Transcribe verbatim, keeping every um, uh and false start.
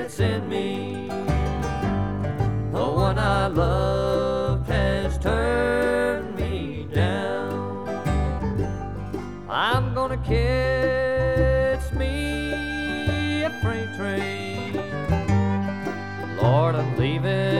that's in me. The one I loved has turned me down. I'm gonna catch me a freight train. Lord, I'm leaving